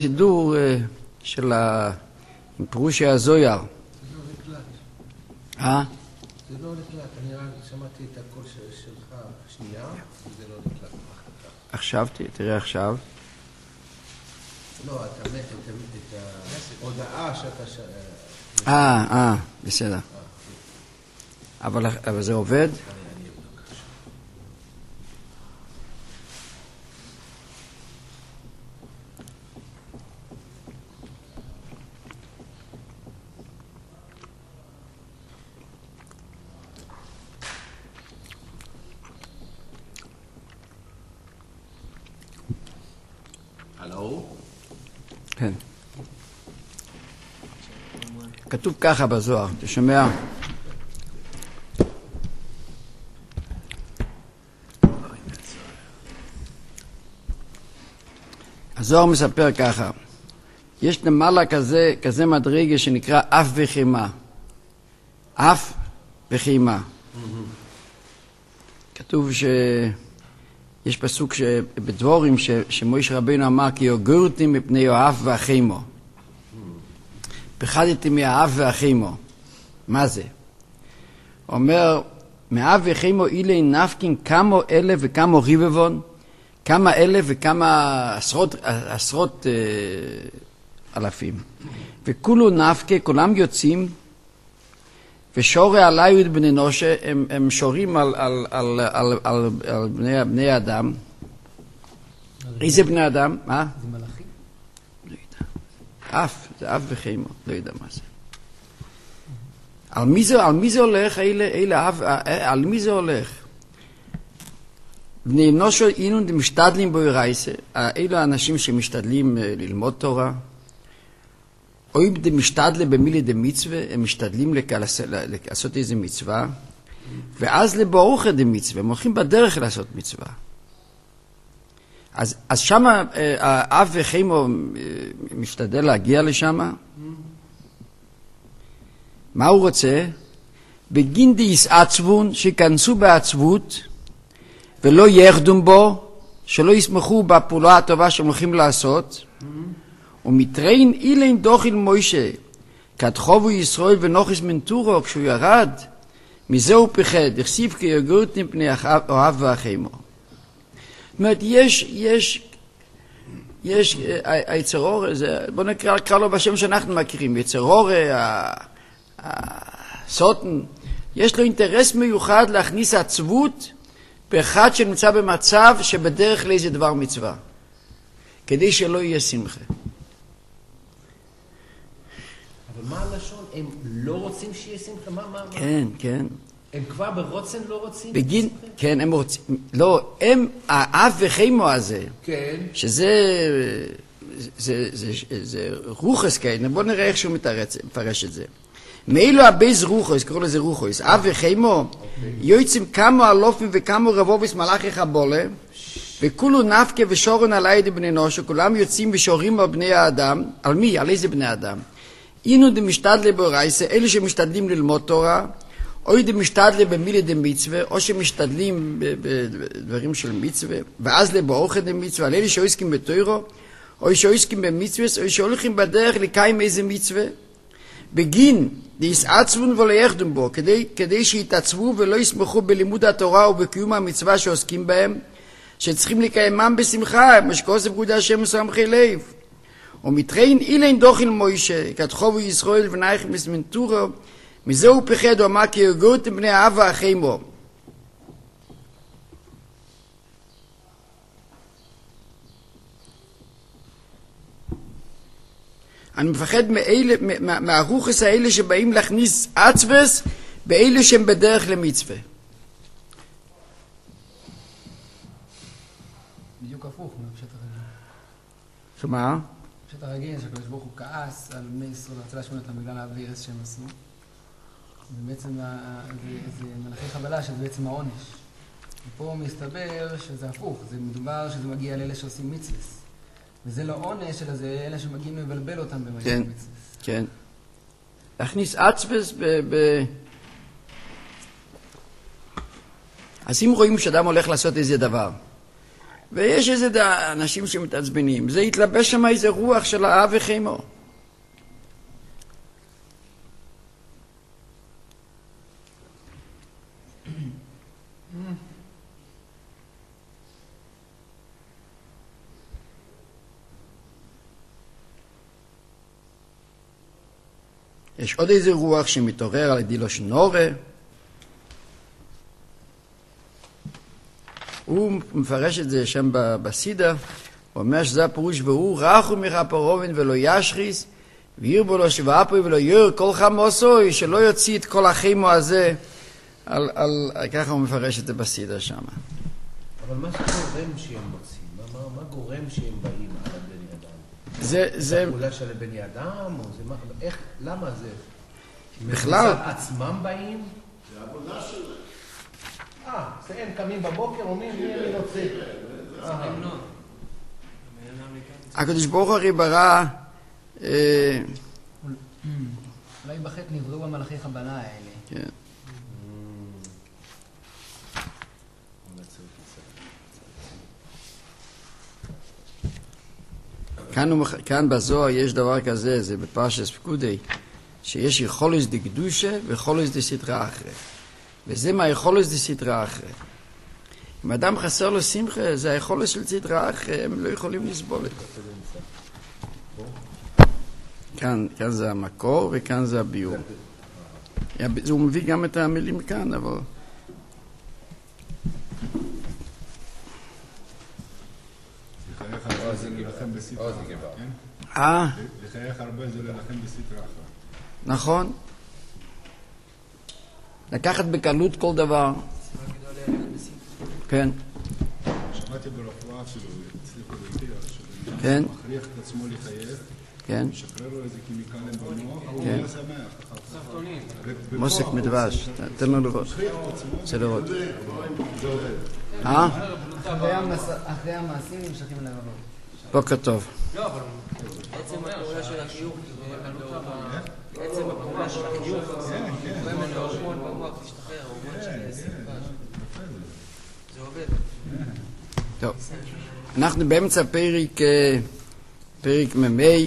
סידור של פירוש הזוהר. זה לא נקלט. זה לא נקלט, אני רק שמעתי את הקול שלך שנייה, וזה לא נקלט. עכשיו, תראה עכשיו. לא, אתה מת את ההודעה שאתה... בסדר. אבל זה עובד? הלו? כן. כתוב ככה בזוהר, אתה שומע? הזוהר מספר ככה, יש למעלה כזה מדרגה שנקרא אף וחימה. אף וחימה. כתוב יש פסוק בדבורים שמויש רבינו אמר כי יוגרתי מפני האף והחימו. פחדתי מהאף והחימו. מה זה? אומר, מהאף וחימו אילי נפקין כמה אלף וכמה ריבבון, כמה אלף וכמה עשרות אלפים. וכולו נפקה, כולם יוצאים, ושורי עליי בני אנושה, הם שורים על בני אדם. איזה בני אדם? מה? זה מלאכים? לא יודע. זה אף וחימו, לא יודע מה זה. על מי זה הולך? על מי זה הולך? בני אנושה אינון משתדלים בוירייסה, אלו האנשים שמשתדלים ללמוד תורה, או אם דה משתדלה במילי דה מצווה, הם משתדלים לעשות איזה מצווה, ואז לבורוך דה מצווה, הם הולכים בדרך לעשות מצווה. אז שם האב וחימו משתדל להגיע לשם. מה הוא רוצה? בגין דה יסעצבון, שיכנסו בעצבות, ולא יחדום בו, שלא יסמכו בפעולה הטובה שהם הולכים לעשות, ומתראין אילין דוחיל מוישה, כתחובו ישראל ונוחס מנטורו, כשהוא ירד, מזה הוא פחד, החשיב כיגרות מפני אוהב ואחימו. זאת אומרת, יש היצרור, בוא נקרא לו בשם שאנחנו מכירים, יצרור, הסוטן, יש לו אינטרס מיוחד להכניס עצבות באחד שנמצא במצב שבדרך לאיזה דבר מצווה, כדי שלא יהיה שמחה. אבל מה הלשון? הם לא רוצים שיהיה שמחה? מה? כן. הם כבר ברוצן לא רוצים? כן, הם רוצים. לא, האף וחימו הזה, כן. שזה רוחס כאלה, בוא נראה איך שהוא מפרש את זה. מאילו הבייז רוחס, קראו לזה רוחס, אף וחימו, יועצים כמה אלופים וכמה רבוביס מלאכי חבולה, וכולו נפקה ושורון על הידי בני אנוש, כולם יוצאים ושורים על בני האדם. על מי? על איזה בני אדם? אינו דמשתדלה בורייסה, אלה שמשתדלים ללמוד תורה, או דמשתדלה במילי דמצווה, או שמשתדלים בדברים של מצווה, ואז לבורוך דמצווה, על אלה שעוסקים בתוירו, או שעוסקים במצווה, או שהולכים בדרך לקיים איזה מצווה, בגין להסעצבון ולא יחדום בו, כדי שיתעצבו ולא יסמכו בלימוד התורה ובקיום המצווה שעוסקים בהם, שצריכים לקיימם בשמחה, משקוס בפקודי השם וסמכי לב. ומתראין אילין דוחיל מוישה, כתחובו ישראל ונייך מסמנטורו, מזה הוא פחד, הוא אמר כי יגרות בני האב והחימו. אני מפחד מהרוחס האלה שבאים להכניס עצבס, באלה שהם בדרך למצווה. בדיוק הפוך מהפשט הרגיל. שמה? הפשט הרגיל שקדוש ברוך הוא כעס על בני ישראל, רצה להשמיד אותם בגלל האווירס שהם עשו. ובעצם זה מלאכי חבלה שזה בעצם העונש. ופה מסתבר שזה הפוך, זה מדובר שזה מגיע לאלה שעושים מצווס. וזה לא עונש, אלא זה אלה שמגיעים לבלבל אותם במגיע מצווס. כן. להכניס עצבס אז אם רואים שאדם הולך לעשות איזה דבר, ויש איזה אנשים שמתעצבנים. זה התלבש שם איזה רוח של האב וחמו. יש עוד איזה רוח שמתעורר על ידי לשון נורא. הוא מפרש את זה שם בסידה, הוא אומר שזה הפירוש, והוא רחו מחפרובן ולא ישחיס, וירבו לו שבאפוי ולא יור כל חמוסוי, שלא יוציא את כל החימו הזה, ככה הוא מפרש את זה בסידה שם. אבל מה גורם שהם מוצאים? מה גורם שהם באים על הבן אדם? זה פעולה של בן אדם? איך? למה זה? בכלל. עצמם באים? זה עבודה שלהם. הם קמים בבוקר, אומרים מי אני רוצה. הקדוש ברוך הוא הרי ברא, אולי בחטא נבראו המלאכי חבלה האלה. כן. כאן בזוהר יש דבר כזה, זה בפרשת פקודי, שיש יכולת דקדושה ויכולת דסתרא אחרא. וזה מהיכולת דסתרא אחרא. אם אדם חסר לו שמחה, זה היכולת של סתרא אחרא, הם לא יכולים לסבול את זה. כאן זה המקור וכאן זה הביור. הוא מביא גם את המילים כאן, אבל... לחייך הרבה זה ללחם בסתרא אחרא, כן? לחייך הרבה זה ללחם בסתרא אחרא. נכון. לקחת בקלות כל דבר. כן. שמעתי ברפואה אפילו, הצליחו להוכיח, כן. מכריח את עצמו לחייך, כן. משחרר לו איזה כימיקלים במוח, הוא יהיה שמח. מוסק מדבש, תן לו לראות. רוצה לראות. אחרי המעשים נמשכים לרבות. בוקר טוב. לא, אבל עצם הפעולה של החיוך, עצם הפעולה של החיוך, גורם להורמון במוח להשתחרר, ההורמון של שמחה. זה עובד. טוב. אנחנו באמצע פרק ממי,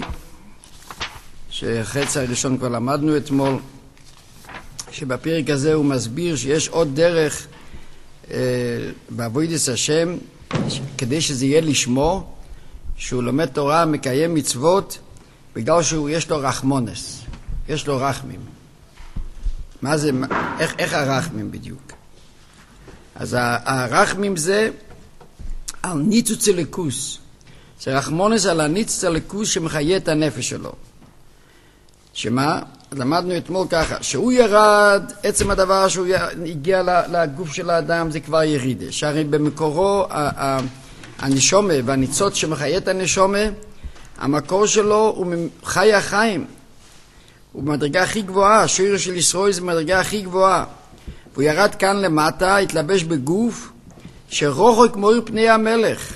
שחצי הראשון כבר למדנו אתמול, שבפרק הזה הוא מסביר שיש עוד דרך בעבודת השם, כדי שזה יהיה לשמו, שהוא לומד תורה, מקיים מצוות, בגלל שיש לו רחמונס, יש לו רחמים. מה זה, איך הרחמים בדיוק? אז הרחמים זה על ניצוץ אלוקוס. זה רחמונס על הניצוץ אלוקוס שמחיה את הנפש שלו. שמה? למדנו אתמול ככה, שהוא ירד, עצם הדבר שהוא הגיע לגוף של האדם זה כבר ירידה. שהרי במקורו הנשומה והניצוץ שמחיה את הנשומה, המקור שלו הוא חי החיים. הוא במדרגה הכי גבוהה, השורש של ישראל זה במדרגה הכי גבוהה. והוא ירד כאן למטה, התלבש בגוף שרוחק מאיר פני המלך.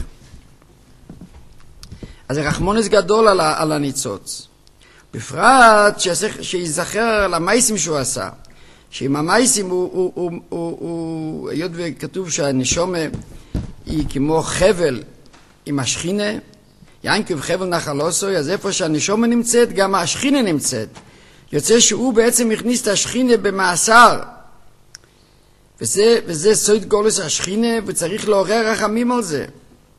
אז זה רחמונס גדול על הניצוץ. בפרט שיזכר על המייסים שהוא עשה. שעם המייסים הוא היות וכתוב שהנשומה היא כמו חבל עם השכינה, ינקב חבל נחלוסוי, אז איפה שהנשומה נמצאת, גם השכינה נמצאת. יוצא שהוא בעצם הכניס את השכינה במאסר. וזה סוד גולס השכינה, וצריך לעורר רחמים על זה.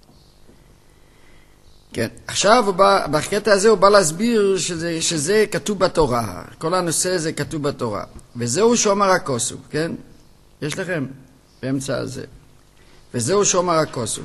כן, עכשיו בקטע הזה הוא בא להסביר שזה כתוב בתורה. כל הנושא הזה כתוב בתורה. וזהו שומר הכוסוף, כן? יש לכם? באמצע הזה. וזהו שומר הכוסוף.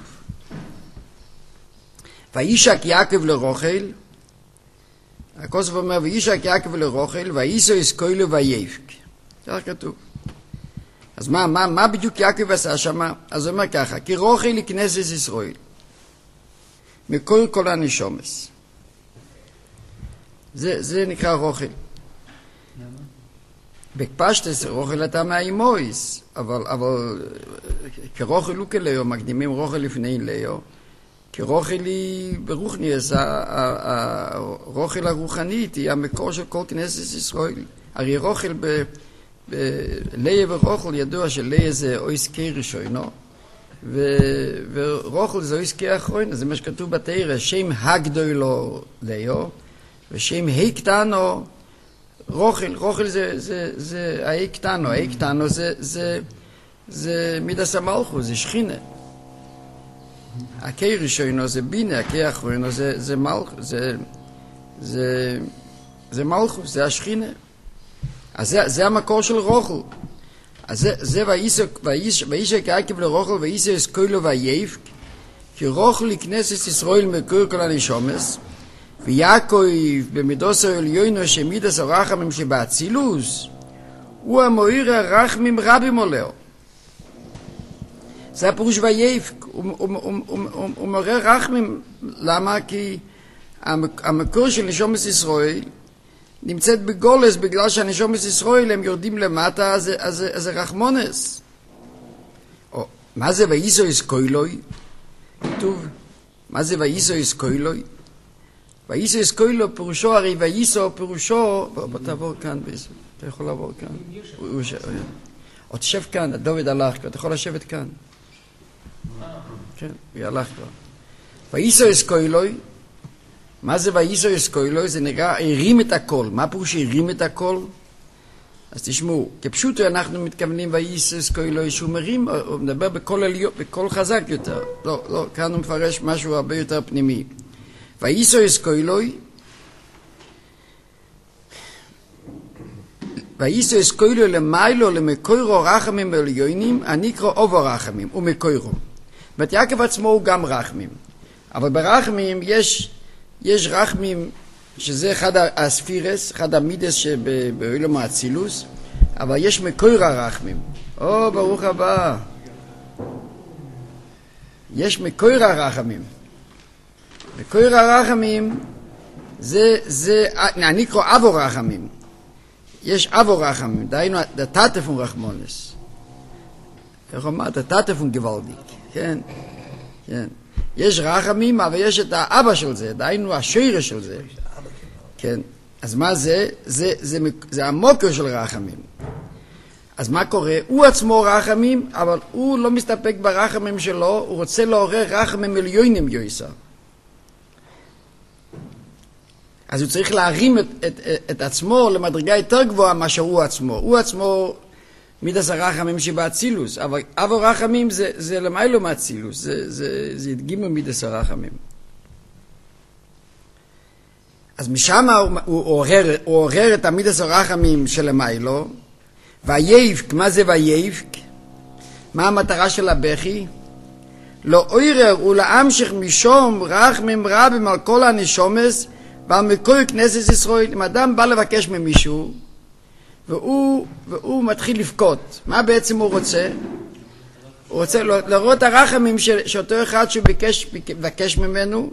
וישק יעקב לרוכל, הכוסוף אומר, וישק יעקב לרוכל, וייסו יסקוילו ויפק. כך כתוב. אז מה בדיוק יעקב עשה שם? אז הוא אומר ככה, כי רוכל לכנסת ישראל. מכל כל הנשומס. זה נקרא רוכל. בקפשטס רוכל אתה מהאימויס, אבל כרוכל הוא כליו, מקדימים רוכל לפני ליו, כרוכל היא ברוחניאס, הרוכל הרוחנית היא המקור של כל כנסת ישראל. הרי רוכל ליה ורוכל ידוע שליה זה אויס קרישוי, לא? ורוכל זה עסקי אחרון, זה מה שכתוב בתורה, שם הגדולו ליאו, ושם הקטנו, רוכל זה הקטנו, הקטנו זה מידס המלכות, זה שכינה. הקי ראשונו זה בינה, הקי אחרונו זה מלכות, זה מלכות, זה השכינה. אז זה המקור של רוכל. אז זה ואישק עקב לרוכל ואישק אסכולו וייבק, כי רוכל לכנסת ישראל מקור כל הנשומס, ויעקב במידוס העליונו שמידס הרחמים שבאצילוס, הוא המועיר הרחמים רבים עולהו. זה הפירוש וייבק, הוא מעורר רחמים, למה? כי המקור של נשומס ישראל נמצאת בגולס, בגלל שהנשומות ישראל הם יורדים למטה, אז זה רחמונס. מה זה ואיסו אסכולוי? כתוב, מה זה ואיסו אסכולוי? ואיסו אסכולוי פירושו, הרי ואיסו פירושו, בוא תעבור כאן, אתה יכול לעבור כאן. עוד תשב כאן, דוד הלך כבר, אתה יכול לשבת כאן. כן, הוא הלך כבר. ואיסו אסכולוי, מה זה ואיסו אסכולוי? זה נקרא הרים את הכל. מה פירוש הרים את הכל? אז תשמעו, כפשוטו אנחנו מתכוונים ואיסו אסכולוי שהוא מרים, הוא מדבר בקול חזק יותר. לא, כאן הוא מפרש משהו הרבה יותר פנימי. ואיסו אסכולוי, ואיסו אסכולוי למיילו למקוירו רחמים עליונים, הנקרא אובו רחמים ומקוירו. זאת יעקב עצמו הוא גם רחמים. אבל ברחמים יש רחמים, שזה אחד הספירס, אחד המידס שבעולם האצילוס, אבל יש מקור הרחמים. ברוך הבא. יש מקור הרחמים. מקור הרחמים זה נקרא אבו רחמים. יש אבו רחמים, דהיינו דתתפון רחמונס. איך אומרת? דתתפון גוואלדיק. כן, כן. יש רחמים, אבל יש את האבא של זה, דהיינו השיר של זה. כן. אז מה זה? זה המוקר של רחמים. אז מה קורה? הוא עצמו רחמים, אבל הוא לא מסתפק ברחמים שלו, הוא רוצה לעורר רחמים עליונים יויסה. אז הוא צריך להרים את עצמו למדרגה יותר גבוהה מאשר הוא עצמו. הוא עצמו מידס הרחמים שבאצילוס, אבל אבו רחמים זה למיילו מאצילוס, זה הדגימו מידס הרחמים. אז משם הוא עורר את המידס הרחמים של למיילו, והייבק, מה זה והייבק? מה המטרה של הבכי? לא עורר ולהמשיך משום רחמים רבים על כל הנשומס ועל מקור כנסת ישראל. אם אדם בא לבקש ממישהו והוא מתחיל לבכות, מה בעצם הוא רוצה? הוא רוצה לראות הרחמים שאותו אחד שבקש ממנו,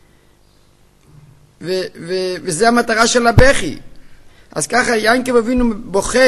וזה המטרה של הבכי. אז ככה יעקב אבינו בוכה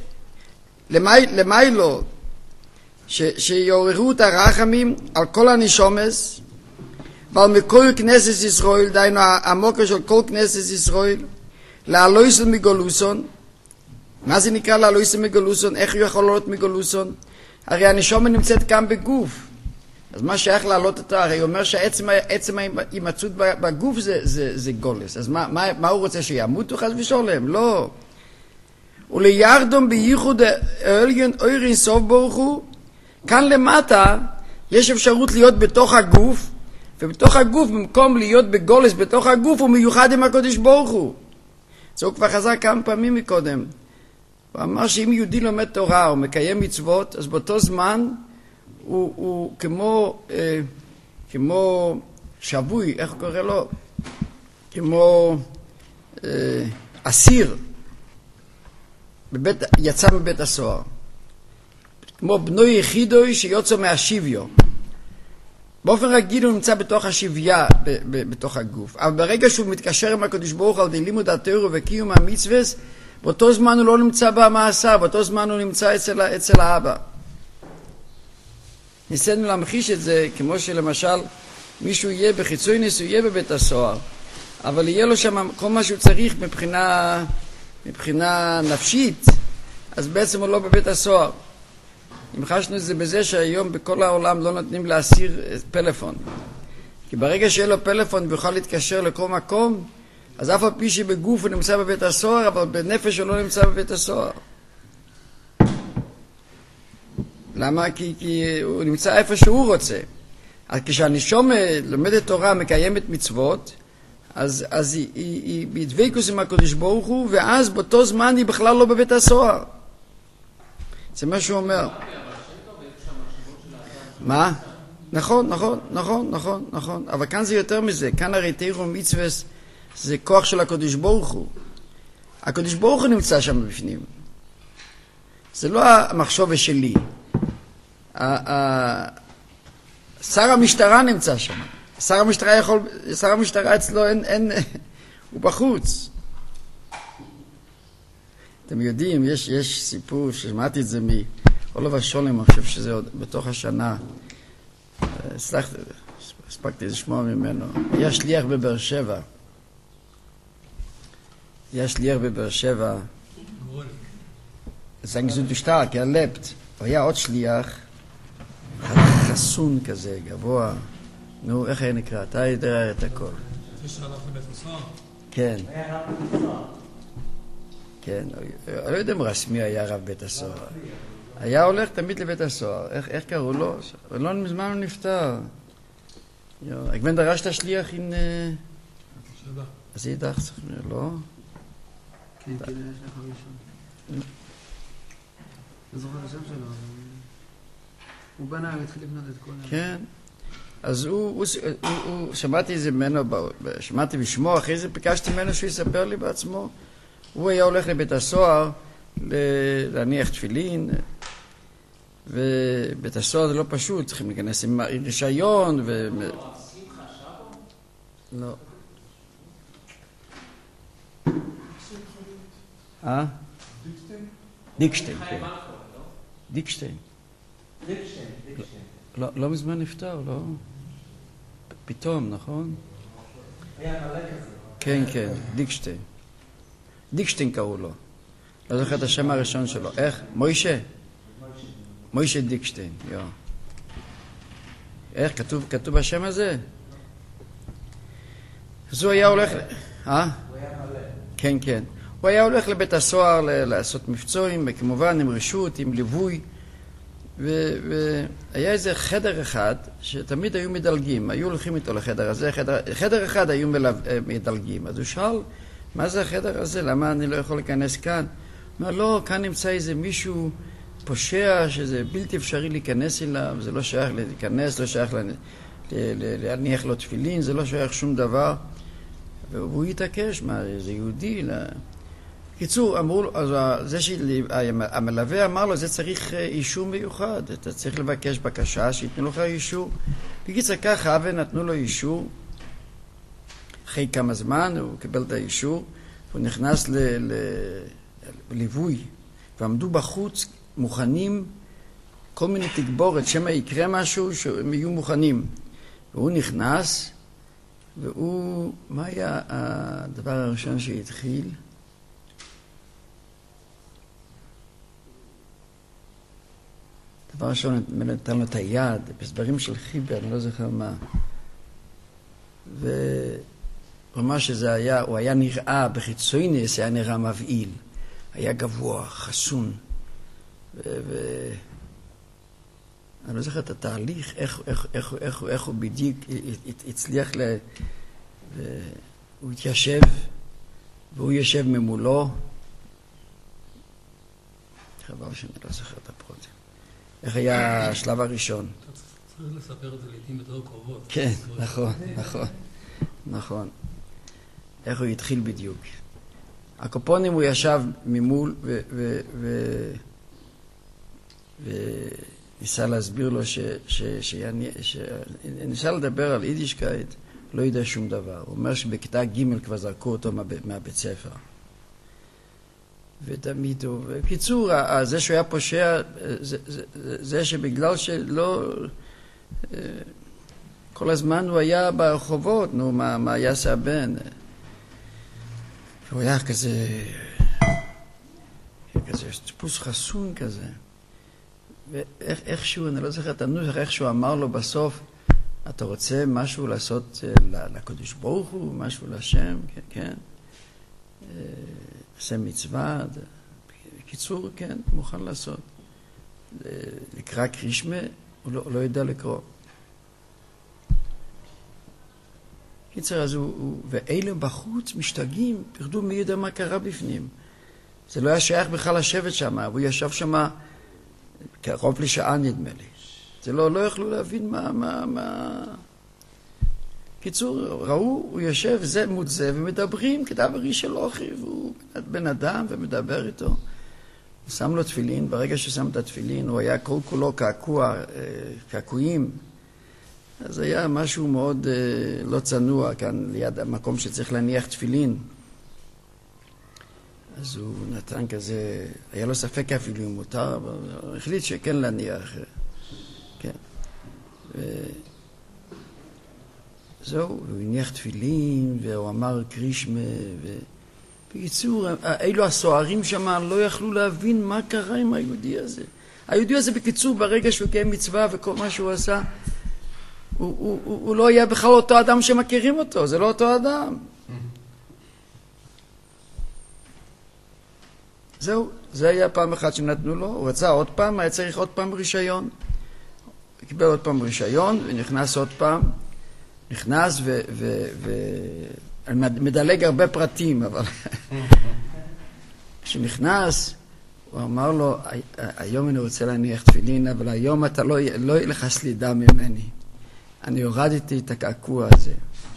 למיילו שיעוררו את הרחמים על כל הנשומס ועל מקור כנסת ישראל, דהיינו המוקר של כל כנסת ישראל, לעלויסון מגולוסון. מה זה נקרא לעלויסון מגולוסון? איך הוא יכול לעלות מגולוסון? הרי הנשמה נמצאת כאן בגוף, אז מה שייך לעלות אותה? הרי הוא אומר שעצם ההימצאות בגוף זה גולס. אז מה הוא רוצה, שימותו חס ושלום? לא. ולירדום בייחוד העליון אור אין סוף ברוך הוא, כאן למטה יש אפשרות להיות בתוך הגוף, ובתוך הגוף, במקום להיות בגולס בתוך הגוף, הוא מיוחד עם הקודש ברוך הוא. זה הוא כבר חזר כמה פעמים מקודם. הוא אמר שאם יהודי לומד תורה או מקיים מצוות, אז באותו זמן הוא כמו שבוי, איך קורא לו? כמו אסיר, יצא מבית הסוהר. כמו בנוי יחידוי שיוצא מהשביו. באופן רגיל הוא נמצא בתוך השביה, בתוך הגוף. אבל ברגע שהוא מתקשר עם הקדוש ברוך הוא על ידי לימוד התורה וקיום המצוות, באותו זמן הוא לא נמצא במעשה, באותו זמן הוא נמצא אצל האבא. ניסינו להמחיש את זה, כמו שלמשל מישהו יהיה בחיצוניס, הוא יהיה בבית הסוהר, אבל יהיה לו שם כל מה שהוא צריך מבחינה נפשית, אז בעצם הוא לא בבית הסוהר. המחשנו את זה בזה שהיום בכל העולם לא נותנים להסיר פלאפון. כי ברגע שיהיה לו פלאפון ויוכל להתקשר לכל מקום, אז אף על פי שבגוף הוא נמצא בבית הסוהר, אבל בנפש הוא לא נמצא בבית הסוהר. למה? כי הוא נמצא איפה שהוא רוצה. אז כשהנשום לומדת תורה, מקיימת מצוות, אז היא בדבקות עם הקדוש ברוך הוא, ואז באותו זמן היא בכלל לא בבית הסוהר. זה מה שהוא אומר. מה? נכון. אבל כאן זה יותר מזה. כאן הרי תורה ומצוות זה כוח של הקדוש ברוך הוא. הקדוש ברוך הוא נמצא שם בפנים. זה לא המחשבה שלי. שר המשטרה נמצא שם. שר המשטרה אצלו אין, הוא בחוץ. אתם יודעים, יש סיפור ששמעתי את זה מאולוב השולם, אני חושב שזה עוד בתוך השנה. הספקתי לשמוע ממנו. היה שליח בבאר שבע. sagen sie stark, lebt. היה עוד שליח, חסון כזה, גבוה. נו, איך היה נקרא? אתה יודע את הכל. שהלך לבית הסוהר? כן. כן, אני לא יודע אם רשמי היה רב בית הסוהר. היה הולך תמיד לבית הסוהר. איך קראו לו? לא מזמן הוא נפטר. הגוון דרש את השליח עם... אז ידח, לא? כן, יש לך ראשון. לא זוכר השם שלו, הוא בנה, הוא התחיל לבנות את כל... כן. אז הוא שמעתי את זה ממנו, שמעתי בשמו, אחרי זה ביקשתי ממנו שהוא יספר לי בעצמו. הוא היה הולך לבית הסוהר להניח תפילין, ובית הסוהר זה לא פשוט, צריכים להיכנס עם רישיון ו... לא. דיקשטיין, כן. דיקשטיין. לא מזמן נפטר, לא? פתאום, נכון? היה מלא כזה. כן, דיקשטיין. דיקשטיין קראו לו. לא זוכר את השם הראשון שלו. איך? מוישה? מוישה דיקשטיין, יו. איך? כתוב השם הזה? אז הוא היה הולך... הוא היה מלא. כן. הוא היה הולך לבית הסוהר לעשות מבצועים, כמובן עם רשות, עם ליווי. והיה איזה חדר אחד שתמיד היו מדלגים, היו הולכים איתו לחדר הזה, חדר אחד היו מדלגים. אז הוא שאל, מה זה החדר הזה? למה אני לא יכול להיכנס כאן? הוא אומר, לא, כאן נמצא איזה מישהו פושע שזה בלתי אפשרי להיכנס אליו, זה לא שייך להיכנס, לא שייך להניח לו תפילין, זה לא שייך שום דבר. והוא התעקש, מה, זה יהודי? קיצור, אמרו לו, אז המלווה אמר לו, זה צריך אישור מיוחד, אתה צריך לבקש בקשה שיתנו לך אישור. בקיצור ככה, ונתנו לו אישור. אחרי כמה זמן הוא קיבל את האישור, הוא נכנס לליווי, ועמדו בחוץ מוכנים כל מיני תגבורת, שמא יקרה משהו שהם יהיו מוכנים. והוא נכנס, והוא, מה היה הדבר הראשון שהתחיל? דבר ראשון, נתן לו את היד, בסברים של חיבר, אני לא זוכר מה. וממש שזה היה, הוא היה נראה, בחיצוינס היה נראה מבעיל. היה גבוה, חסון. אני לא זוכר את התהליך, איך הוא בדיוק הצליח הוא התיישב, והוא יושב ממולו. חבל שאני לא זוכר את הפרוטים. איך היה השלב הראשון? אתה צריך לספר את זה לעתים יותר קרובות. כן, נכון. איך הוא התחיל בדיוק. הקופונים הוא ישב ממול וניסה להסביר לו ניסה לדבר על יידישקייט, לא ידע שום דבר. הוא אומר שבכיתה ג' כבר זרקו אותו מהבית ספר. ותמיד הוא, בקיצור, זה שהוא היה פושע, זה שבגלל שלא, כל הזמן הוא היה ברחובות, נו, מה יעשה הבן? הוא היה כזה טיפוס חסון כזה. ואיכשהו, אני לא זוכר את הנוסח, איכשהו אמר לו בסוף, אתה רוצה משהו לעשות לקדוש ברוך הוא, משהו לשם, כן, עושה מצווה, בקיצור, כן, מוכן לעשות. לקרוא קרישמה, הוא לא יודע לקרוא. קיצר, אז ואלה בחוץ משתגעים, פרדו מי יודע מה קרה בפנים. זה לא היה שייך בכלל לשבת שם, הוא ישב שם קרוב לשעה נדמה לי. זה לא יכלו להבין מה... קיצור, ראו, הוא יושב זה מול זה ומדברים כדבר איש של אוכי, והוא בן אדם ומדבר איתו. הוא שם לו תפילין, ברגע ששם את התפילין, הוא היה כל כולו קעקועים. אז היה משהו מאוד לא צנוע כאן ליד המקום שצריך להניח תפילין. אז הוא נתן כזה, היה לו ספק אפילו אם מותר, אבל הוא החליט שכן להניח. כן. זהו, הוא הניח תפילין, והוא אמר קרישמה, בקיצור, אלו הסוערים שם לא יכלו להבין מה קרה עם היהודי הזה. היהודי הזה בקיצור, ברגע שהוא קיים מצווה וכל מה שהוא עשה, הוא לא היה בכלל אותו אדם שמכירים אותו, זה לא אותו אדם. זהו, זה היה פעם אחת שנתנו לו, הוא רצה עוד פעם, היה צריך עוד פעם רישיון. הוא קיבל עוד פעם רישיון ונכנס עוד פעם, נכנס מדלג הרבה פרטים, אבל כשנכנס, הוא אמר לו, היום אני רוצה להניח תפילין, אבל היום אתה לא יהיה לך סלידה ממני. אני הורדתי את הקעקוע הזה.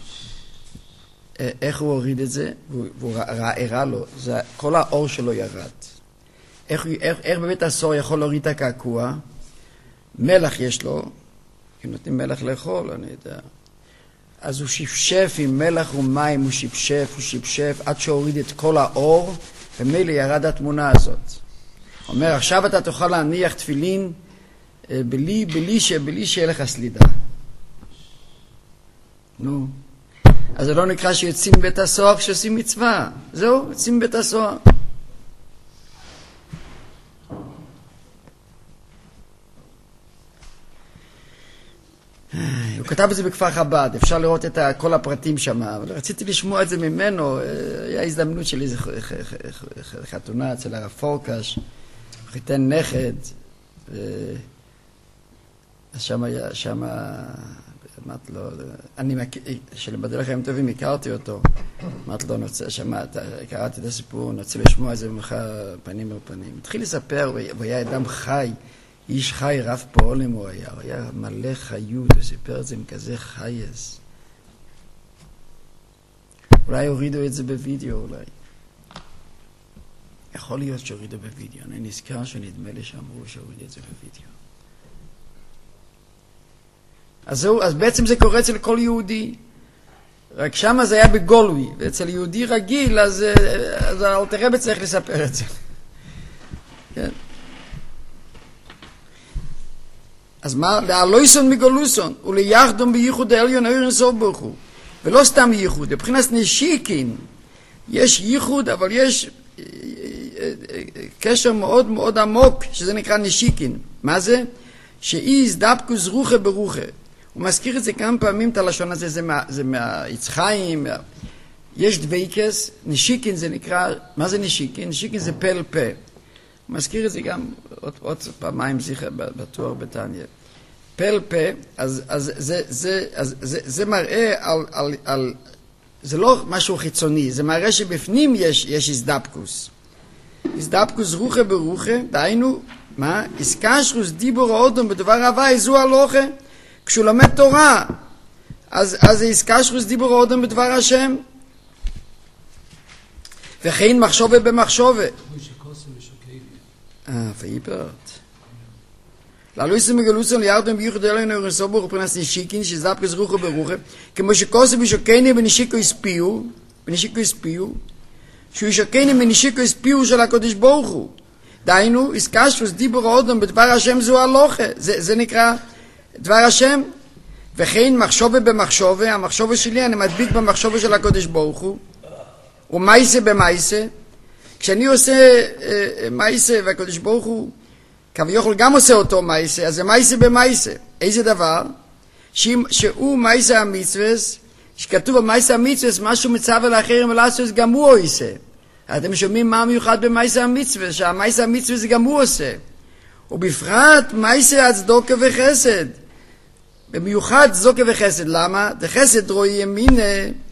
איך הוא הוריד את זה? והוא הראה לו, כל האור שלו ירד. איך בבית הסוהר יכול להוריד את הקעקוע? מלח יש לו, כי נותנים מלח לאכול, אני יודע. אז הוא שפשף עם מלח ומים, הוא שפשף, עד שהוריד את כל האור, ומילא ירד התמונה הזאת. הוא אומר, עכשיו אתה תוכל להניח תפילין, בלי שיהיה לך סלידה. נו. אז זה לא נקרא שיוצאים מבית הסוהר כשעושים מצווה. זהו, יוצאים מבית הסוהר. הוא כתב את זה בכפר חב"ד, אפשר לראות את כל הפרטים שם, אבל רציתי לשמוע את זה ממנו, היה הזדמנות שלי, איזו חתונה אצל הרב פורקש, הוא חיתן נכד, אז שם אמרתי לו, שלבדל החיים טובים הכרתי אותו, אמרתי לו, קראתי את הסיפור, נוציא לשמוע את זה ממך פנים בפנים. התחיל לספר, הוא היה אדם חי, איש חי, רב פועלם הוא היה מלא חיות, הוא סיפר את זה עם כזה חייס. אולי הורידו את זה בווידאו, אולי. יכול להיות שהורידו בווידאו, אני נזכר שנדמה לי שאמרו שהורידו את זה בווידאו. אז בעצם זה קורה אצל כל יהודי. רק שם זה היה בגולוי, ואצל יהודי רגיל, אז אלתר רבי צריך לספר את זה. כן. אז מה? להלויסון מגולוסון, וליחדום בייחוד העליון אור אינסוף ברוך הוא. ולא סתם ייחוד, מבחינת נשיקין. יש ייחוד, אבל יש קשר מאוד מאוד עמוק, שזה נקרא נשיקין. מה זה? שאיז דבקוס רוחה ברוחה. הוא מזכיר את זה כמה פעמים, את הלשון הזה, זה מהיצחיים. יש דוויקס, נשיקין זה נקרא, מה זה נשיקין? נשיקין זה פה אל פה. הוא מזכיר את זה גם עוד פעמיים זכר בתואר בתניא. פה אל פה, אז זה מראה על זה לא משהו חיצוני, זה מראה שבפנים יש הזדבקוס. הזדבקוס רוחה ברוחה, דהיינו, מה? איסקשרוס דיבור האודום בדבר הוואי, זו הלוכה. כשהוא לומד תורה, אז זה איסקשרוס דיבור האודום בדבר השם. וכן מחשובה במחשובה. ואיברת. לאלויסם מגלוסם ליארדם בייחוד אלוהינו אורנסוף ברוך פרנס נשיקין שזדבקוס רוחה ברוחה, כמו שקוסם ישוקני בנשיקו הספיעו, שהוא ישוקני בנשיקו הספיעו של הקדוש ברוך הוא. דהיינו, איסקשרוס דיבור האודום בדבר השם זו הלוכה. זה נקרא דבר השם. וכן מחשובה במחשובה, המחשובה שלי אני מדביק במחשובה של הקדוש ברוך הוא, ומייסה במייסה. כשאני עושה מייסה והקדוש ברוך הוא כביכול גם עושה אותו מייסה, אז זה מייסה במייסה. איזה דבר? שהוא מייסה המצווה, שכתוב במייסה המצווה, משהו מצווה לאחרים ולעשות, גם הוא עושה. אתם שומעים מה מיוחד במייסה המצווה, שהמייסה המצווה זה גם הוא עושה. ובפרט מייסה הצדוקה וחסד. במיוחד צדוקה וחסד. למה? חסד רואי ימינה,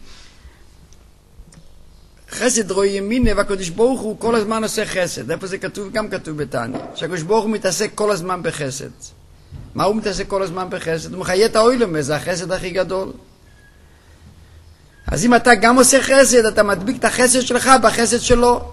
חסד רואי ימינה, והקדוש ברוך הוא כל הזמן עושה חסד. איפה זה כתוב? גם כתוב בתניא. שהקדוש ברוך הוא מתעסק כל הזמן בחסד. מה הוא מתעסק כל הזמן בחסד? הוא מחיה את האוילם, זה החסד הכי גדול. אז אם אתה גם עושה חסד, אתה מדביק את החסד שלך בחסד שלו.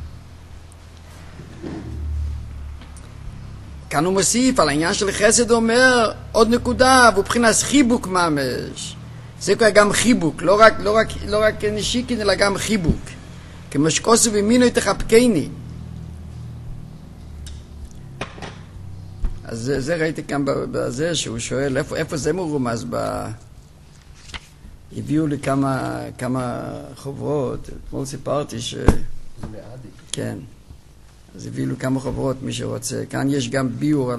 כאן הוא מוסיף על העניין של חסד, הוא אומר עוד נקודה, והוא בחינת חיבוק ממש. זה גם חיבוק, לא רק נשיקין, אלא גם חיבוק. כמו שכוסו ומינו תחבקני. אז זה ראיתי כאן בזה, שהוא שואל, איפה זה מרומז הביאו לי כמה חוברות, אתמול סיפרתי כן. אז הביאו לי כמה חוברות, מי שרוצה. כאן יש גם ביור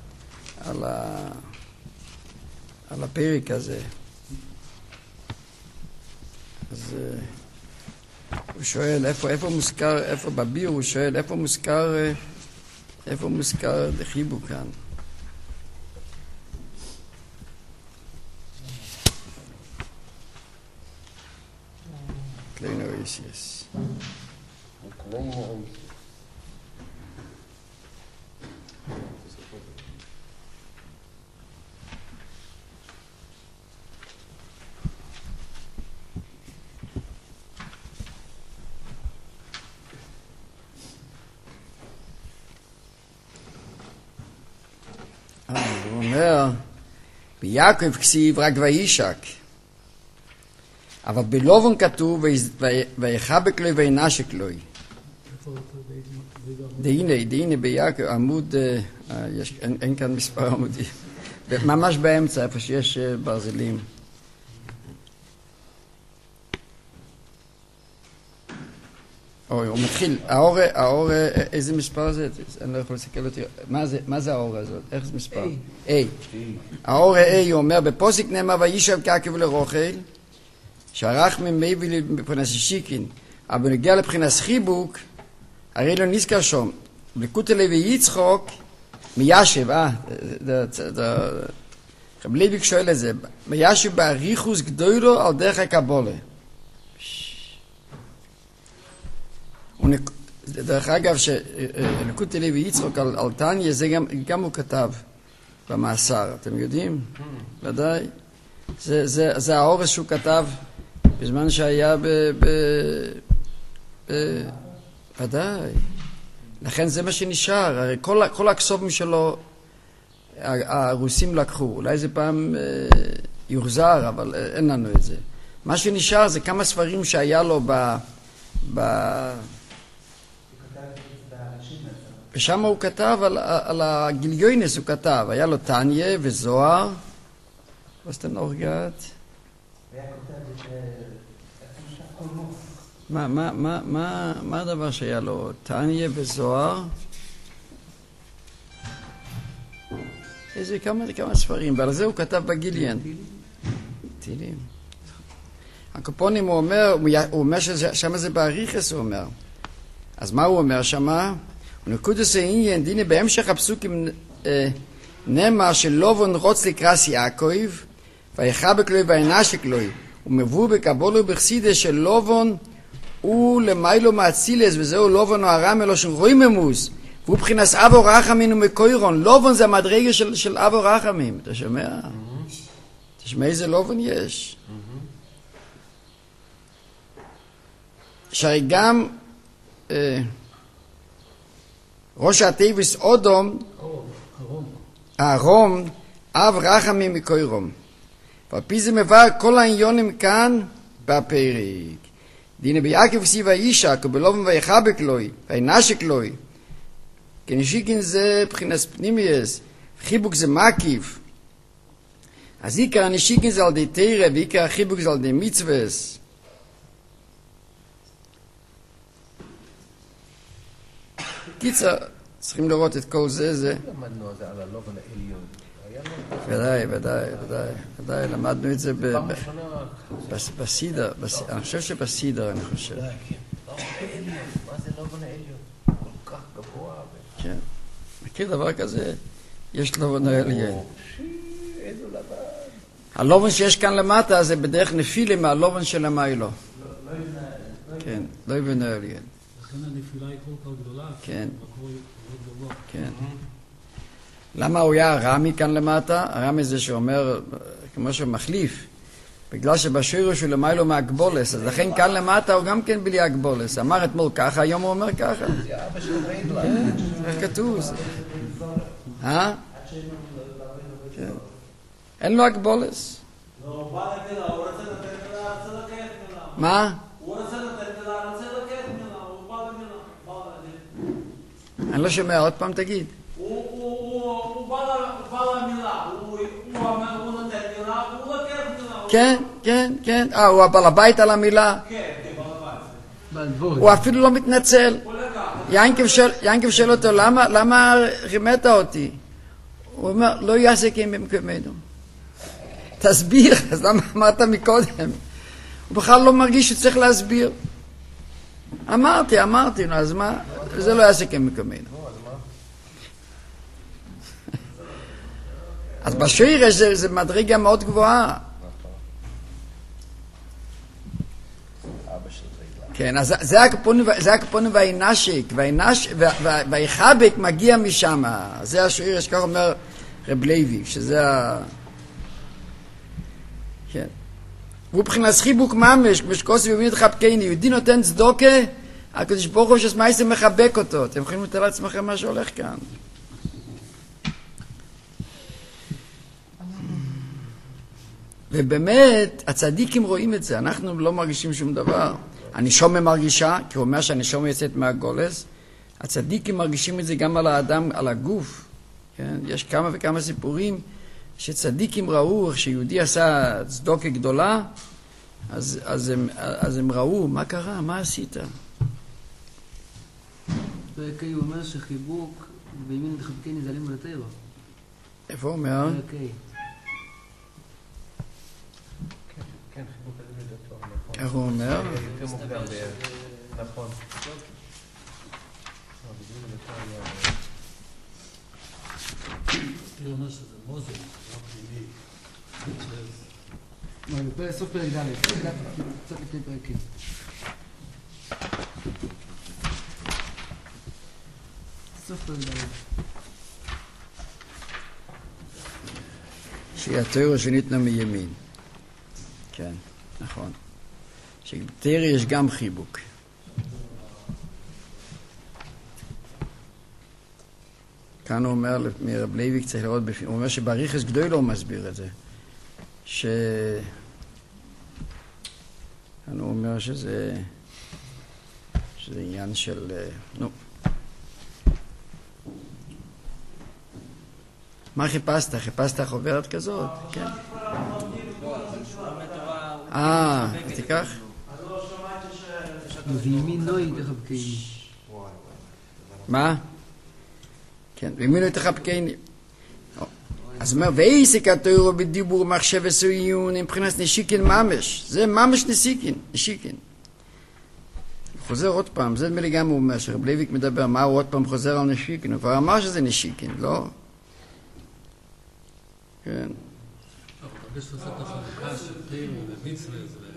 על הפרק הזה. אז הוא שואל, איפה מוזכר, בביור הוא שואל, איפה מוזכר חיבוק כאן? Kleine Oasis. הוא אומר, ביעקב כסיב רק וישק. אבל בלובן כתוב ויחבק לו וינשק לו. דהנה ביעקב, עמוד, אין כאן מספר עמודים. ממש באמצע, איפה שיש ברזלים. הוא מתחיל, האור, איזה מספר זה? אני לא יכול לסתכל אותי. מה זה האור הזאת? איך זה מספר? A. האור A, הוא אומר, בפוסק נאמר וישב כעקב לרוכל, שערך ממייבי מבחינת שיקין, אבל נגיע לבחינת חיבוק, הרי לא נזכר שם. בליקוטי לוי יצחוק, מיישב, רב לייביק שואל את זה, מיישב באריכוס גדולו על דרך הקבולה. דרך אגב, שליקוטי לוי יצחוק על תניא, זה גם הוא כתב במאסר, אתם יודעים? ודאי. זה האורס שהוא כתב בזמן שהיה ודאי. לכן זה מה שנשאר. הרי כל הכסופים שלו הרוסים לקחו. אולי זה פעם יוחזר, אבל אין לנו את זה. מה שנשאר זה כמה ספרים שהיה לו ושם הוא כתב על הגיליונס, הוא כתב. היה לו תניא וזוהר. Was denn noch gehabt? מה הדבר שהיה לו? תניא וזוהר? איזה כמה ספרים, ועל זה הוא כתב בגיליון. תהילים. הקופונים הוא אומר ששם זה באריכס, הוא אומר. אז מה הוא אומר שמה? ונקודס העניין, דינה בהמשך הפסוקים נאמר שלובון רוץ לקרס יעקב, ויחבק לו וינשק לו. הוא מבוא בקבולו ובחסידה של לובון הוא למיילו מאצילס, וזהו לובון או הרם אלו שרואים ממוס, והוא בחינס אבו רחמים ומקוירון. לובון זה המדרגה של אבו רחמים. אתה שומע? תשמע איזה לובון יש. שהרי גם ראש התיבוס אודום אהרום אב רחמים מקוירום. ועל פי זה מבאר כל העניונים כאן בפרק. דינה ביעקב כסיב וישק ובלובן ויחבק לוי וינשק לוי. כנשיקין זה בחינס פנימייס, חיבוק זה מקיף. אז עיקר הנשיקין זה על די תירה ועיקר החיבוק זה על די מצווס. קיצר, צריכים לראות את כל זה, זה... למדנו על זה, על הלובן העליון. ודאי, למדנו את זה פעם ראשונה... בסידר, אני חושב שבסידר, אני חושב. מה זה לובן העליון? כל כך גבוה. כן, מכיר דבר כזה? יש לובן העליון. איזו לבן. הלובן שיש כאן למטה זה בדרך נפילה מהלובן של המיילו. כן, לא יבנה העליון. לכן הנפילה היא כל כך גדולה. כן. המקור מאוד גבוה. כן. למה הוא היה הרמי כאן למטה? הרמי זה שאומר, כמו שמחליף, בגלל שבשירו הוא למיילו מהגבולס, אז לכן כאן למטה הוא גם כן בלי הגבולס. אמר אתמול ככה, היום הוא אומר ככה. זה אבא של ריידלה. איך כתוב זה? כן. אין לו הגבולס. הוא בא למילה, הוא רוצה לתת מילה, רוצה לקחת מילה. מה? הוא רוצה לתת מילה, רוצה לקחת מילה, הוא בא למילה. אני לא שומע, עוד פעם תגיד. הוא בא למילה, הוא נותן מילה, הוא לקח מילה. כן. הוא הבעל הבית על המילה. כן, בעל הבית. הוא אפילו לא מתנצל. ינקב שואל אותו, למה רימת אותי? הוא אומר, לא יעשה כי הם במקומנו. תסביר, אז למה אמרת מקודם? הוא בכלל לא מרגיש שצריך להסביר. אמרתי, אז מה? זה לא יעשה כי הם במקומנו. אז בשירש זה מדרגה מאוד גבוהה. כן, אז זה הקפונים והאינשק, והיחבק מגיע משם. זה השירש, כך אומר רב לוי, שזה ה... כן. הוא מבחינת חיבוק ממש, כמו שכוסי ומין חבקני, יהודי נותן צדוקה, הקדוש ברוך הוא שמייסם מחבק אותו. אתם יכולים לתאר לעצמכם מה שהולך כאן. ובאמת, הצדיקים רואים את זה, אנחנו לא מרגישים שום דבר. הנשמה מרגישה, כי הוא אומר שהנשמה יוצאת מהגולס, הצדיקים מרגישים את זה גם על האדם, על הגוף. כן? יש כמה וכמה סיפורים שצדיקים ראו, שיהודי עשה צדוקה גדולה, אז הם ראו, מה קרה? מה עשית? פרקי הוא אומר שחיבוק בימין דחבקני זה עלים על הטבע. איפה הוא אומר? פרקי. כן, חיבוק הזה יותר טוב, נכון. איך הוא אומר? יותר מוקדם בערך. נכון. הוא אומר שזה מוזר, זה לא פנימי. סוף פרק ד', קצת לפני פרקים. סוף פרק ד'. שהתורה שניתנה מימין. כן, נכון. שבתורה יש גם חיבוק. כאן הוא אומר, מרב לוי צריך לראות בפנים, הוא אומר שבריחס גדול הוא מסביר את זה. כאן הוא אומר שזה עניין של... מה חיפשת? חיפשת חוברת כזאת? כן. תיקח? וימין לא יתחבקני. מה? כן, וימין לא יתחבקני. אז אומר, ואיסק התורה בדיבור מחשב וסויון, מבחינת נשיקין ממש. זה ממש נשיקין. חוזר עוד פעם, זה נדמה לי גם הוא אומר, שרב לויק מדבר, מה הוא עוד פעם חוזר על נשיקין? הוא כבר אמר שזה נשיקין, לא? כן. יש לעשות את החלוקה של תירו ומצווה,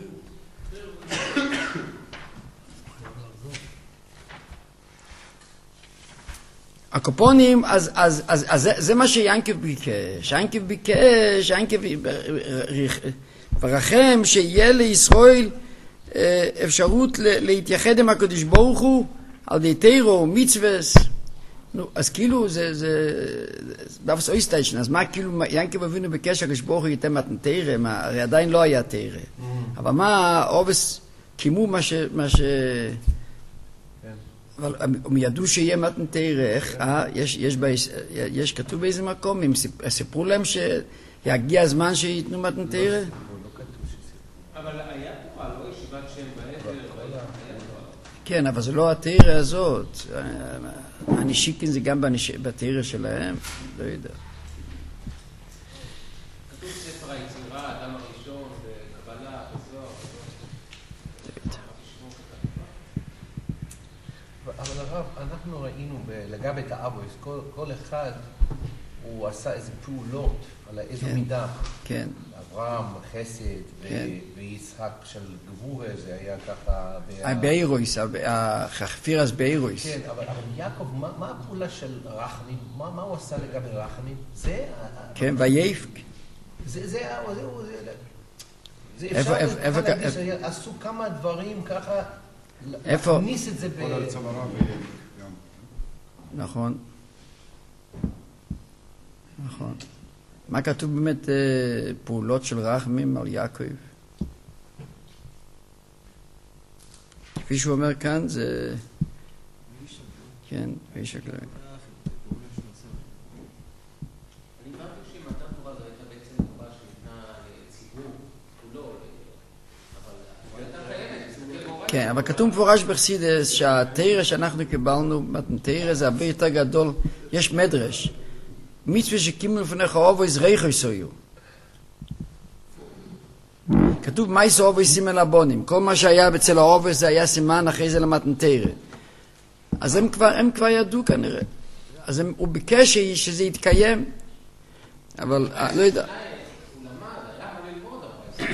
הקופונים, אז זה מה שיינקב ביקש. יינקב ורחם שיהיה לישראל אפשרות להתייחד עם הקדוש ברוך הוא על די תירו, מצווס. נו, אז כאילו זה דאפס אויסטיישן, אז מה כאילו יינקב אבינו ביקש הקדוש ברוך הוא ייתן מתן תירה, הרי עדיין לא היה תירה. אבל מה אובס קימו מה אבל הם ידעו שיהיה מתן תירה, איך? יש כתוב באיזה מקום, הם סיפרו להם שיגיע הזמן שייתנו מתן תירה? אבל היה תורה, לא ישיבת שם בעבר, כן, אבל זה לא התירה הזאת. הנשיקין זה גם בתירה שלהם, לא יודע. כתוב ספר היצירה, האדם הראשון, בקבלה, בזוהר. אבל הרב, אנחנו ראינו לגבי האבויס, כל אחד הוא עשה איזה פעולות על איזו מידה. כן. אברהם, חסד, ויצחק של גבורה, זה היה ככה... באירויס, חפירס באירויס. כן, אבל יעקב, מה הפעולה של רחמים? מה הוא עשה לגבי רחמים? זה... כן, וייפק. זה אפשר להגיד שעשו כמה דברים ככה, להכניס את זה ב... נכון. נכון. מה כתוב באמת פעולות של רחמים על יעקב? כפי שהוא אומר כאן זה... כן, ואיש הכלבים. אני הבנתי שמתן תורה זו הייתה בעצם תורה שניתנה לציבור כולו, אבל הייתה קיימת. כן, אבל כתוב מפורש בחסידס שהתירה שאנחנו קיבלנו, תירה זה הרבה יותר גדול, יש מדרש. מצווה שקימו לפניך אובויס ריחוס היו. כתוב מייס אובויס סימן לבונים. כל מה שהיה אצל האובויס זה היה סימן אחרי זה למתן תירה. אז הם כבר ידעו כנראה. אז הוא ביקש שזה יתקיים. אבל לא יודע. הוא למד, היה מה ללמוד, אבל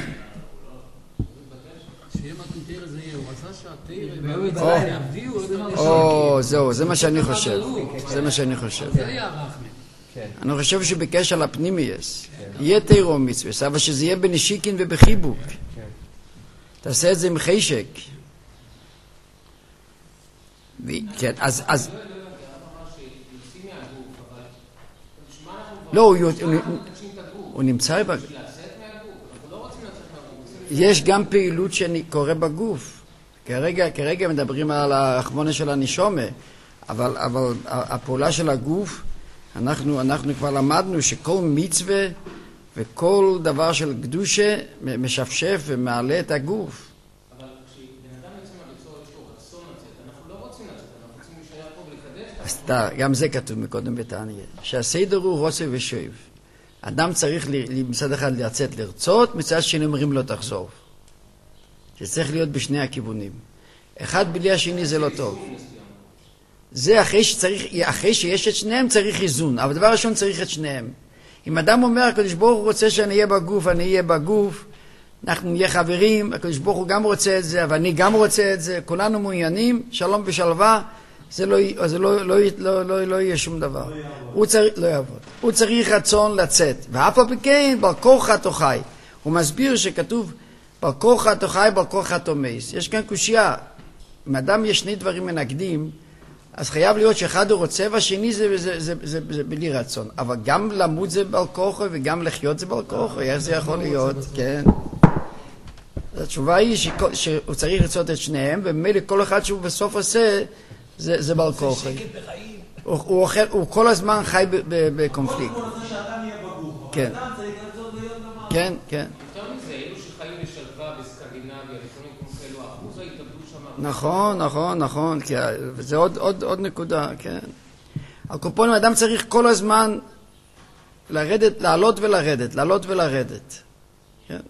שיהיה מתן תירה זה יהיה, הוא רצה שהתירה או, זהו, זה מה שאני חושב. זה מה שאני חושב. זה היה רחמים. אני חושב שבקשר לפנימייס יהיה תירו מצווה, אבל שזה יהיה בנשיקין ובחיבוק. תעשה את זה עם חשק. אז לא, הוא נמצא בגוף. יש גם פעילות שקורה בגוף. כרגע מדברים על הרחמונה של הנשומה, אבל הפעולה של הגוף, אנחנו כבר למדנו שכל מצווה וכל דבר של קדושה משפשף ומעלה את הגוף. אבל כשבן אדם יוצא מהבצור יש לו רצון לצאת, אנחנו לא רוצים לצאת, אנחנו רוצים להישאר פה ולקדש. אז גם זה כתוב מקודם בתניא, שהסדר הוא רוצה ושואב. אדם צריך מצד אחד לצאת לרצות, מצד שני אומרים לו תחזור. שצריך להיות בשני הכיוונים. אחד בלי השני זה לא טוב. זה אחרי שיש את שניהם צריך איזון, אבל דבר ראשון צריך את שניהם. אם אדם אומר, הקדוש ברוך הוא רוצה שאני אהיה בגוף, אני אהיה בגוף, אנחנו נהיה חברים, הקדוש ברוך הוא גם רוצה את זה, אבל אני גם רוצה את זה, כולנו מעוניינים, שלום ושלווה, זה לא יהיה שום דבר. לא יעבוד. הוא צריך רצון לצאת, ואף על פי כן, בר כורחא תאכל. הוא מסביר שכתוב, בר כורחא תאכל, בר כורחא תאמץ. יש כאן קושיה. אם אדם יש שני דברים מנגדים, אז חייב להיות שאחד הוא רוצה, והשני זה בלי רצון. אבל גם למות זה בר כורחא, וגם לחיות זה בר כורחא. איך זה יכול להיות? כן. התשובה היא שהוא צריך לרצות את שניהם, וממילא כל אחד שהוא בסוף עושה, זה בר כורחא. הוא כל הזמן חי בקונפליקט. קודם כל רוצה שאדם יהיה בגוף. כן. אדם צריך לרצות להיות למעלה. כן, כן. יותר מזה, אלו שחיים בשלווה בסקנדינביה, לפעמים כמו כאלו, אחוז ההתאבדות שם... נכון, כי זה עוד נקודה, כן. הקופונים, אדם צריך כל הזמן לרדת, לעלות ולרדת. כן.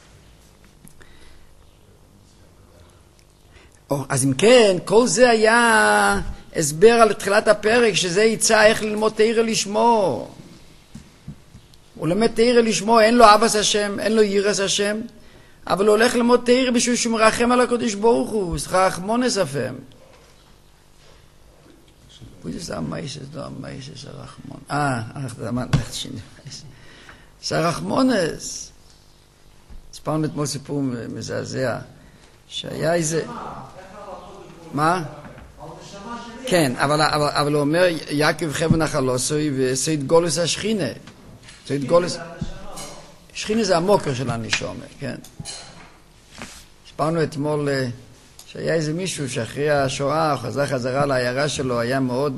אז אם כן, כל זה היה הסבר על תחילת הפרק, שזה יצא איך ללמוד תאירה לשמו. הוא למד תאירה לשמו, אין לו אבס השם, אין לו ירס השם, אבל הוא הולך ללמוד תאירה בשביל שהוא מרחם על הקדוש ברוך הוא, רחמונס אפם. זה המייסס, לא המייסס, הרחמון. זה אמרת שני מייסס. זה הרחמונס. ספרנו אתמול סיפור מזעזע, שהיה איזה... מה? כן, אבל הוא אומר, יעקב חבל נחלוסוי וסעיד גולוס השכינה. סעיד גולוס... שכינה זה המוקר של הנשומה, כן. ספרנו אתמול שהיה איזה מישהו שאחרי השואה הוא חזר חזרה לעיירה שלו, היה מאוד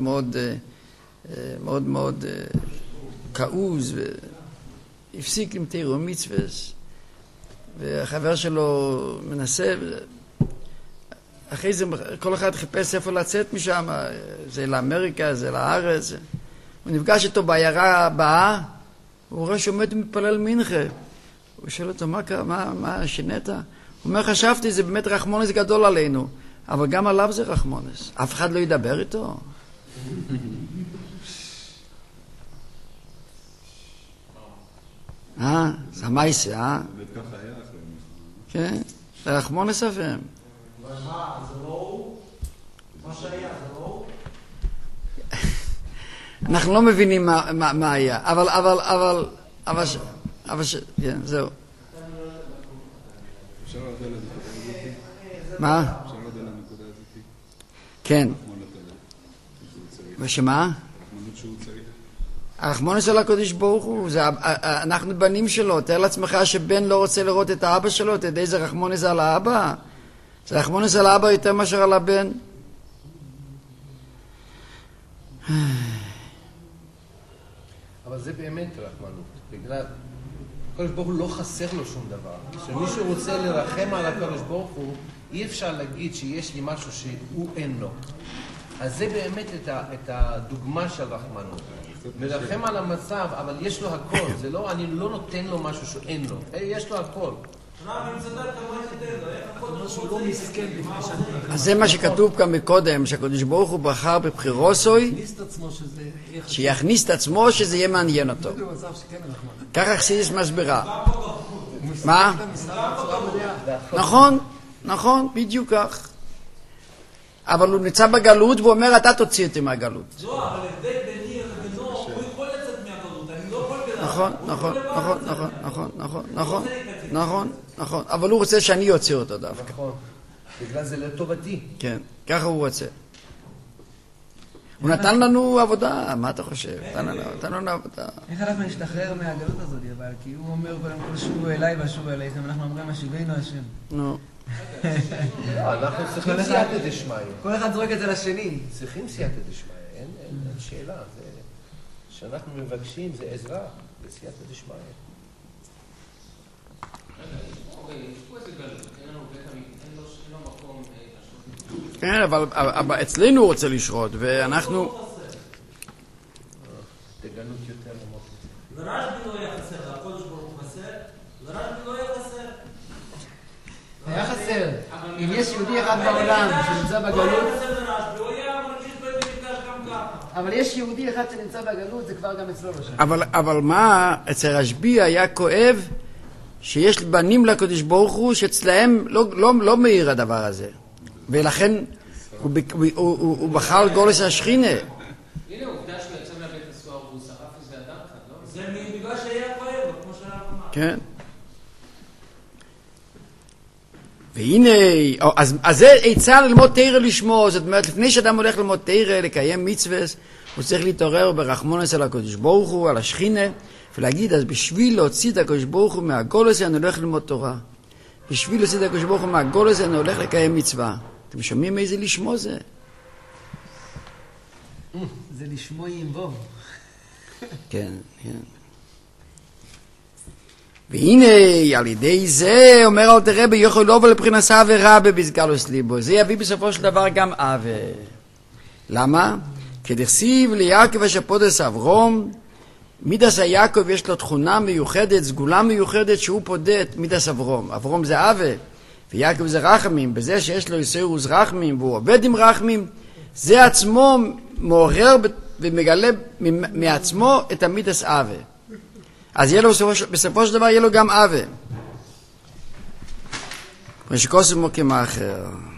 מאוד כעוז והפסיק עם תירו מצווס, והחבר שלו מנסה... אחרי זה כל אחד חיפש איפה לצאת משם, זה לאמריקה, זה לארץ. הוא נפגש איתו בעיירה הבאה, הוא רואה שעומד ומתפלל מנחה. הוא שואל אותו, מה שינית? הוא אומר, חשבתי, זה באמת רחמונס גדול עלינו, אבל גם עליו זה רחמונס. אף אחד לא ידבר איתו. זה מייסה, בטח היה אחרי. כן, זה רחמונס אביהם. מה, זה לא הוא? מה שהיה, זה לא הוא? אנחנו לא מבינים מה היה, אבל כן, זהו. אפשר לדעת לנקודה הזאת? מה? אפשר לדעת לנקודה הזאת? כן. רחמנות ושמה? רחמנות שהוא צריך. הרחמונס של הקדוש ברוך הוא, אנחנו בנים שלו. תאר לעצמך שבן לא רוצה לראות את האבא שלו, אתה יודע איזה רחמונס על האבא? זה רחמונס על האבא יותר מאשר על הבן. אבל זה באמת רחמנות, בגלל הקדוש ברוך הוא לא חסר לו שום דבר. כשמישהו רוצה לרחם על הקדוש ברוך הוא, אי אפשר להגיד שיש לי משהו שהוא אין לו. אז זה באמת את הדוגמה של רחמנות. מרחם על המצב, אבל יש לו הכל. זה לא, אני לא נותן לו משהו שאין לו. יש לו הכל. אז זה מה שכתוב כאן מקודם, שהקדוש ברוך הוא בחר בבחירוסוי, שיכניס את עצמו שזה יהיה מעניין אותו. ככה חסידות מסבירה. מה? נכון, בדיוק כך. אבל הוא נמצא בגלות והוא אומר, אתה תוציא אותי מהגלות. לא, אבל הבדל ביני ובינו, הוא יכול לצאת מהגלות, אני לא יכול נכון, אבל הוא רוצה שאני אוציא אותו דווקא. נכון, בגלל זה לטובתי. כן, ככה הוא רוצה. הוא נתן לנו עבודה, מה אתה חושב? נתן לנו עבודה. איך אנחנו נשתחרר מהגלות הזאת, אבל? כי הוא אומר קודם כל שובו אליי ושובו אליכם, אנחנו אומרים השיבנו השם. נו. לא, אנחנו צריכים סייעתא דשמיא. כל אחד זורק את זה לשני. צריכים סייעתא דשמיא, אין שאלה. שאנחנו מבקשים זה עזרה בסייעתא דשמיא. כן, אבל אצלנו הוא רוצה לשרות, ואנחנו... תגנות יותר עמוק. לרשב"י לא היה חסר, הקדוש ברוך הוא חסר, לרשב"י לא היה חסר. היה חסר. אם יש יהודי אחד בעולם שנמצא בגלות... הוא היה מרגיש במקדש גם ככה. אבל יש יהודי אחד שנמצא בגלות, זה כבר גם אצלו לא שם. אבל מה, אצל רשב"י היה כואב שיש בנים לקדוש ברוך הוא שאצלהם לא מאיר הדבר הזה. ולכן הוא בחר גולס השכינה. הנה עובדה שהוא יצא מהבית הסוהר והוא שרף איזה אדם אחד, לא? זה בגלל שהיה כואב, כמו שהרב אמר. כן. והנה, אז זה עצה ללמוד תורה לשמו, זאת אומרת, לפני שאדם הולך ללמוד תורה, לקיים מצווה, הוא צריך להתעורר ברחמונס על הקדוש ברוך הוא, על השכינה, ולהגיד, אז בשביל להוציא את הקדוש ברוך הוא מהגולס, אני הולך ללמוד תורה. בשביל להוציא את הקדוש ברוך הוא מהגולס, אני הולך לקיים מצווה. אתם שומעים איזה לשמו זה? זה לשמו ימבוא. כן, כן. והנה, על ידי זה, אומר אל תראה ביוכל לא ולבחינס אווה רבה בסגלוס ליבו. זה יביא בסופו של דבר גם אווה. למה? כדכסיב ליעקב השפודס אברום, מידס היעקב יש לו תכונה מיוחדת, סגולה מיוחדת שהוא פודה את מידס אברום. אברום זה אווה, ויעקב זה רחמים. בזה שיש לו יסוירוס רחמים והוא עובד עם רחמים, זה עצמו מעורר ומגלה מעצמו את המידס אווה. אז יהיה לו בסופו של דבר יהיה לו גם אווה. כמו שכוסף מוקים האחר.